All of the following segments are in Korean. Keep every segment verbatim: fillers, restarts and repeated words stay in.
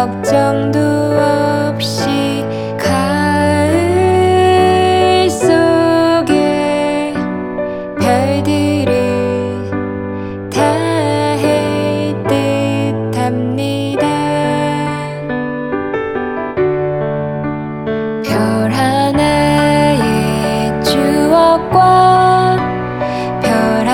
걱정도 없이 가을 속에 별들을 다 할 듯합니다. 별 하나의 추억과 별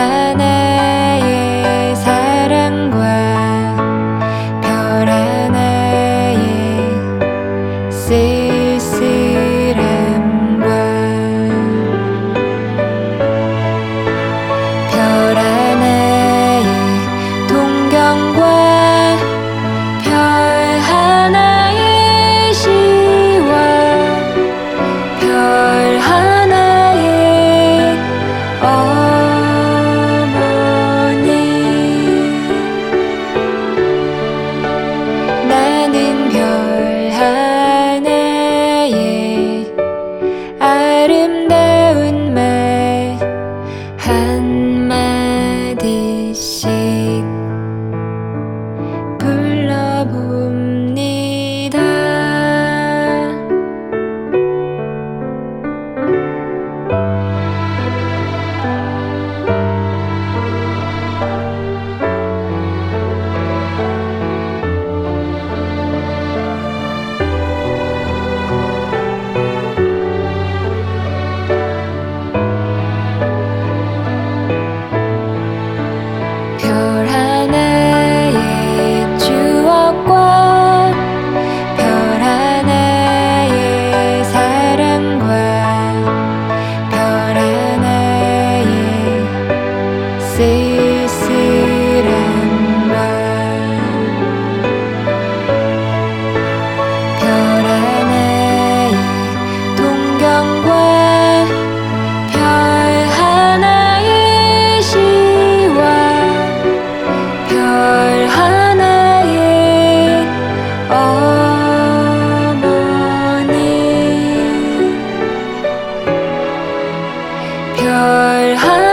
하나의 사랑과 별 하나의 쓸쓸함과 별 하나의 동경과 별 하나의 시와 별 하나의 어머니. 나는 별 하나의 아름다운 말 한마디씩 불러봅니다. 별 하나의 추억과 별 하나의 사랑과 별 하나의 쓸쓸함과 별 하나의 동경과 별 하나의 시와 별 하나의 어머니. 별 하나의